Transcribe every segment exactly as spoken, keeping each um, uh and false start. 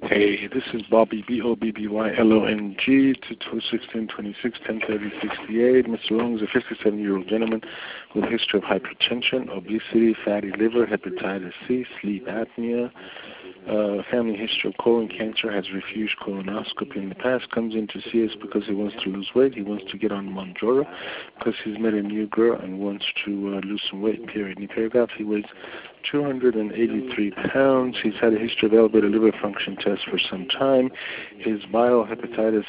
Hey, this is Bobby, B O B B Y L O N G, two sixteen twenty-six, ten thirty sixty-eight. Mister Long is a fifty-seven-year-old gentleman with a history of hypertension, obesity, fatty liver, hepatitis C, sleep apnea, uh, family history of colon cancer, has refused colonoscopy in the past, comes in to see us because he wants to lose weight. He wants to get on Mounjaro because he's met a new girl and wants to uh, lose some weight, period. In the paragraph, he weighs two hundred eighty-three pounds. He's had a history of elevated liver function tests for some time. His viral hepatitis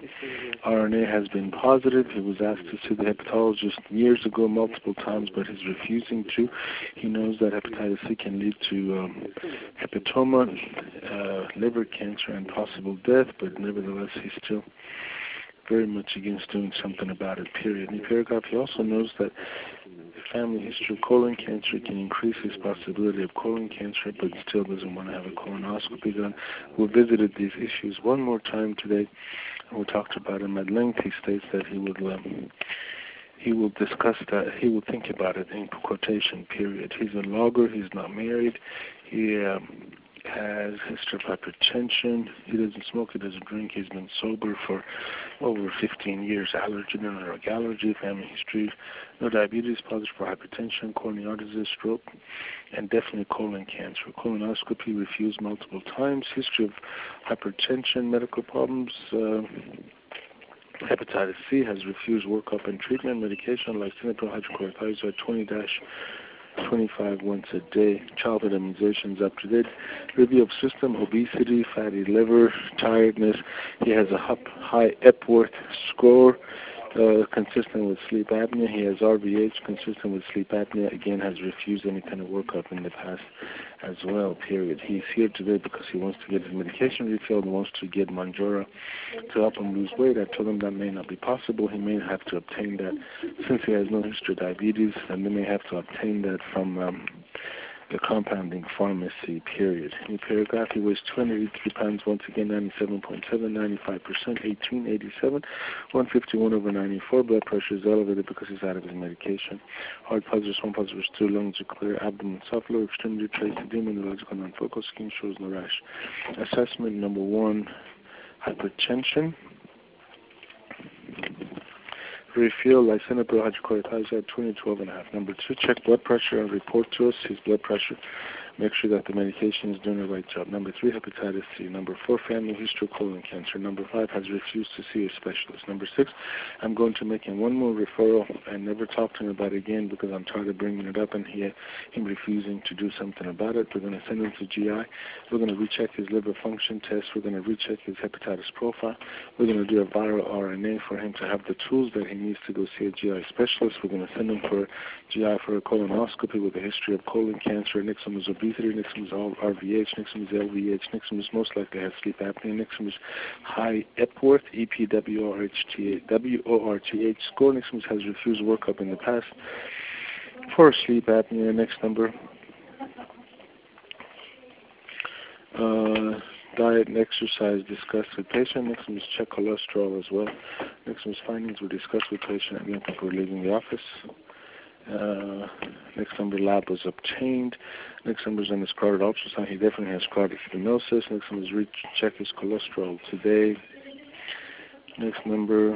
R N A has been positive. He was asked to see the hepatologist years ago multiple times, but he's refusing to. He knows that hepatitis C can lead to um, hepatoma, uh, liver cancer, and possible death, but nevertheless, he's still very much against doing something about it, period. In the paragraph, he also knows that family history of colon cancer can increase his possibility of colon cancer, but still doesn't want to have a colonoscopy done. We visited these issues one more time today, and we talked about them at length. He states that he would um, he will discuss that. He will think about it in quotation period. He's a logger. He's not married. He um, has history of hypertension. He doesn't smoke. He doesn't drink. He's been sober for over fifteen years. Allergen and drug allergy, family history, no diabetes, positive for hypertension, coronary artery disease, stroke, and definitely colon cancer. Colonoscopy refused multiple times. History of hypertension, medical problems. Uh, Hepatitis C, has refused workup and treatment. Medication like lisinopril hydrochlorothiazide twenty dash twenty-five once a day. Childhood immunizations up to date. Review of system, obesity, fatty liver, tiredness. He has a high Epworth score uh, consistent with sleep apnea. He has R V H consistent with sleep apnea. Again, has refused any kind of workup in the past as well, period. He's here today because he wants to get his medication refilled and wants to get Mounjaro to help him lose weight. I told him that may not be possible. He may have to obtain that. Since he has no history of diabetes, and they may have to obtain that from um, the compounding pharmacy, period. In the paragraph, he weighs two hundred eighty-three pounds, once again, ninety-seven point seven, ninety-five percent, eighteen eighty-seven, one fifty-one over ninety-four. Blood pressure is elevated because he's out of his medication. Heart pulse, one pulse, two, lungs are clear, abdomen soft, lower extremity, trace edema, neurological non-focal, skin shows no rash. Assessment number one, hypertension. Refill lisinopril hydrochlorothiazide twenty, twelve and a half. Number two, check blood pressure and report to us his blood pressure. Make sure that the medication is doing the right job. Number three, hepatitis C. Number four, family history of colon cancer. Number five, has refused to see a specialist. Number six, I'm going to make him one more referral and never talk to him about it again because I'm tired of bringing it up and he, him refusing to do something about it. We're going to send him to G I. We're going to recheck his liver function test. We're going to recheck his hepatitis profile. We're going to do a viral R N A for him to have the tools that he needs to go see a G I specialist. We're going to send him for G I for a colonoscopy with a history of colon cancer. Next one is obesity. Next one is R V H. Next one is L V H. Next one is most likely has sleep apnea. Next one is high Epworth, E P W O R T H score. Next one has refused workup in the past for sleep apnea. Next number, uh, diet and exercise discussed with patient. Next one is check cholesterol as well. Next one is findings were discussed with patient again before leaving the office. Uh, next number, lab was obtained. Next number is on his carotid ultrasound. He definitely has carotid stenosis. Next number is recheck his cholesterol today. Next number,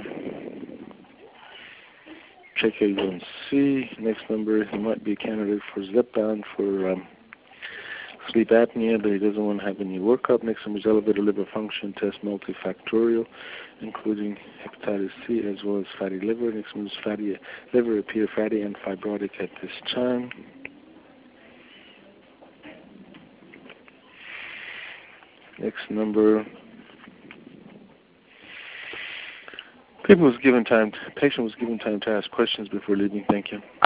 check A one C. Next number, he might be a candidate for Zepbound for um, sleep apnea, but he doesn't want to have any workup. Next number is elevated liver function test multifactorial, including hepatitis C as well as fatty liver. Next one is fatty liver appear fatty and fibrotic at this time. Next number, people was given time. Patient was given time to ask questions before leaving. Thank you.